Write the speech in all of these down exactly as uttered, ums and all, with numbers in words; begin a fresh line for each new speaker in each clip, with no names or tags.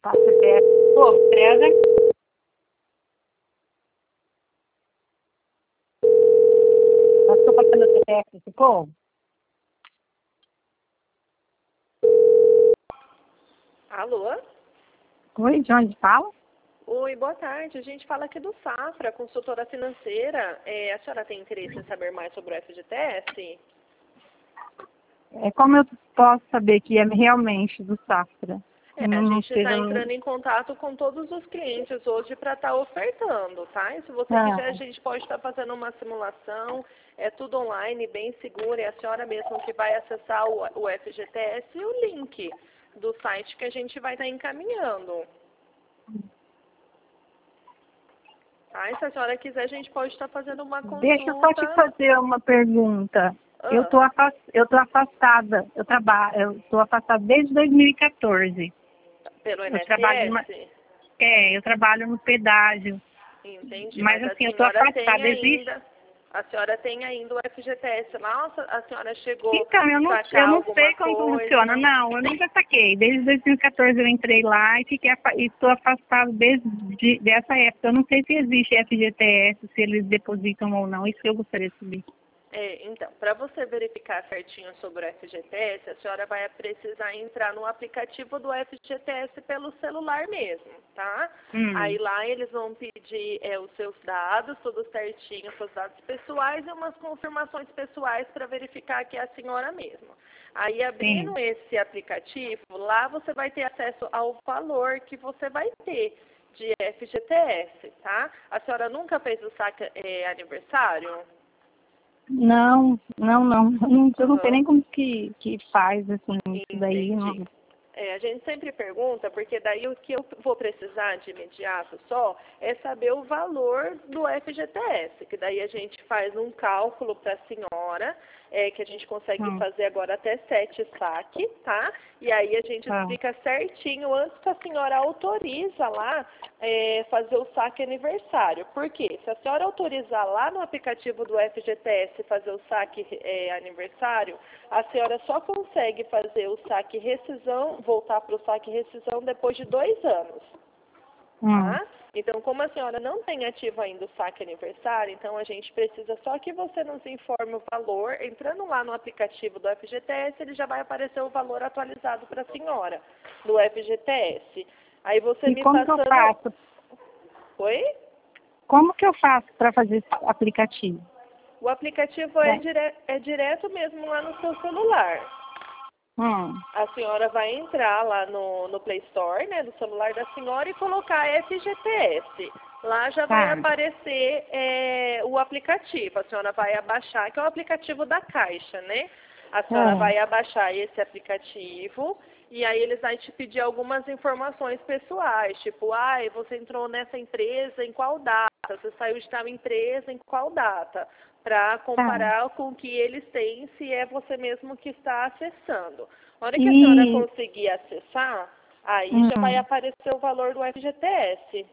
Tá, C P F. Pô, César. Passou passando o C P F, ficou?
Alô?
Oi, de onde fala?
Oi, boa tarde. A gente fala aqui do Safra, consultora financeira. É, a senhora tem interesse em saber mais sobre o F G T S?
É, como eu posso saber que é realmente do Safra?
É,
Não,
a
não
gente está
seja...
entrando em contato com todos os clientes hoje para estar ofertando, tá? E se você quiser, a
Ah,
gente pode estar fazendo uma simulação. É tudo online, bem seguro. É a senhora mesmo que vai acessar o, o F G T S e o link do site que a gente vai estar encaminhando. Tá? E se a senhora quiser, a gente pode estar fazendo uma
deixa eu só te
consulta.
fazer uma pergunta. Eu
Ah,
tô, afas- eu tô afastada. Eu trabalho, eu tô afastada desde dois mil e quatorze.
pelo
Eu trabalho numa,
I N S S?
é, eu trabalho no pedágio.
Entendi,
Mas
mas a
assim, eu tô
senhora tem
afastada. Existe?
ainda, a senhora tem ainda o F G T S lá, ou a senhora chegou
Então, eu
a
não, eu
sacar
não
alguma
sei como
coisa,
funciona.
não?
Não, eu nunca saquei. Desde dois mil e quatorze eu entrei lá e fiquei afa- e estou afastado desde de- dessa época. Eu não sei se existe F G T S, se eles depositam ou não. Isso que eu gostaria de saber.
É, então, para você verificar certinho sobre o F G T S, a senhora vai precisar entrar no aplicativo do F G T S pelo celular mesmo, tá? Aí
Hum,
lá eles vão pedir é, os seus dados, tudo certinho, seus dados pessoais e umas confirmações pessoais para verificar que é a senhora mesmo. Aí
sim.
abrindo esse aplicativo, lá você vai ter acesso ao valor que você vai ter de F G T S, tá? A senhora nunca fez o saque é, aniversário?
Não, não, não. Eu não, eu não sei
Aham.
nem como que, que faz assim, isso daí.
Entendi.
Não.
É, a gente sempre pergunta, porque daí o que eu vou precisar de imediato só é saber o valor do F G T S, que daí a gente faz um cálculo para a senhora, é, que a gente consegue
Hum,
fazer agora até sete saque, tá? E aí a gente
tá.
explica certinho antes que a senhora autoriza lá é, fazer o saque aniversário. Por quê? Se a senhora autorizar lá no aplicativo do F G T S fazer o saque é, aniversário, a senhora só consegue fazer o saque rescisão, voltar para o saque rescisão depois de dois anos,
Hum.
tá? Então, como a senhora não tem ativo ainda o saque aniversário, então a gente precisa só que você nos informe o valor. Entrando lá no aplicativo do F G T S, ele já vai aparecer o valor atualizado para a senhora do F G T S. Aí você
E
me
como que eu
passando...
faço?
Oi?
Como que eu faço para fazer esse aplicativo?
O aplicativo é,
Né?
dire... é direto mesmo lá no seu celular.
Hum,
A senhora vai entrar lá no, no Play Store, né, do celular da senhora e colocar F G T S. Lá já vai
tá.
aparecer é, o aplicativo. A senhora vai abaixar, que é o aplicativo da Caixa, né? A senhora
É.
vai abaixar esse aplicativo e aí eles vão te pedir algumas informações pessoais, tipo, ah, você entrou nessa empresa em qual data? Você saiu de tal empresa em qual data? Para
Tá.
comparar com o que eles têm, se é você mesmo que está acessando. Na hora que a senhora
E,
conseguir acessar, aí já vai
hum,
aparecer o valor do F G T S.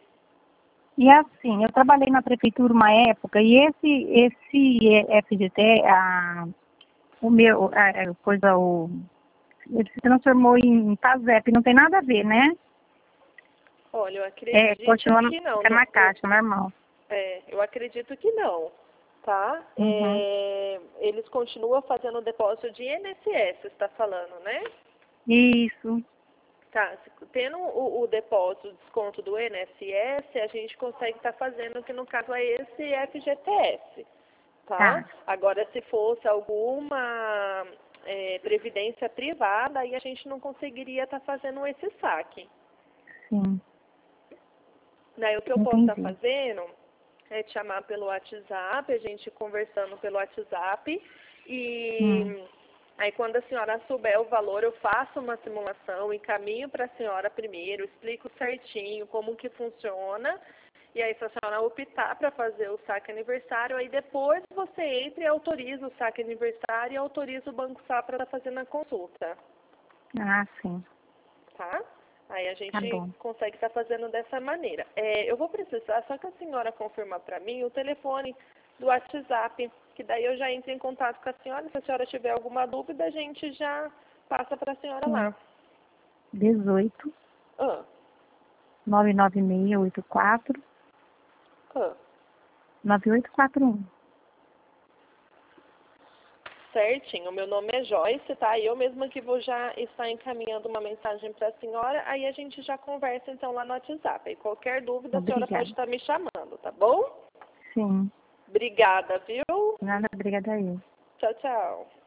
e assim, eu trabalhei na prefeitura uma época e esse, esse F G T, a, o meu, a, a coisa, o, ele se transformou em PASEP, não tem nada a ver, né?
Olha, eu
É,
acredito
continua,
que não.
fica
não,
na
não
caixa, normal.
é, eu acredito que não, tá?
Uhum.
É, eles continuam fazendo o depósito de I N S S, você está falando, né?
Isso.
Tá, se- tendo o, o depósito, o desconto do I N S S, a gente consegue estar fazendo, que no caso é esse F G T S, tá?
Tá.
Agora, se fosse alguma é, previdência privada, aí a gente não conseguiria estar fazendo esse saque.
Sim.
Daí o que eu posso estar
Entendi.
fazendo é te chamar pelo WhatsApp, a gente conversando pelo WhatsApp,
Hum.
e aí quando a senhora souber o valor, eu faço uma simulação, encaminho para a senhora primeiro, explico certinho como que funciona, e aí se a senhora optar para fazer o saque aniversário, aí depois você entra e autoriza o saque aniversário e autoriza o Banco Safra para estar fazendo a consulta,
Ah, sim.
tá? Aí a
Tá
gente
bom.
consegue estar fazendo dessa maneira. É, eu vou precisar, só que a senhora confirmar para mim o telefone do WhatsApp, que daí eu já entro em contato com a senhora. Se a senhora tiver alguma dúvida, a gente já passa para a senhora
Sim.
lá.
dezoito,
Ah,
nove nove seis oito quatro
Ah.
nove oito quatro um.
Certinho, meu nome é Joyce, tá? Eu mesma que vou já estar encaminhando uma mensagem para a senhora, aí a gente já conversa então lá no WhatsApp. E qualquer dúvida, a senhora
Obrigada.
pode estar me chamando, tá bom?
Sim.
Obrigada, viu?
Nada, obrigada a eu.
Tchau, tchau.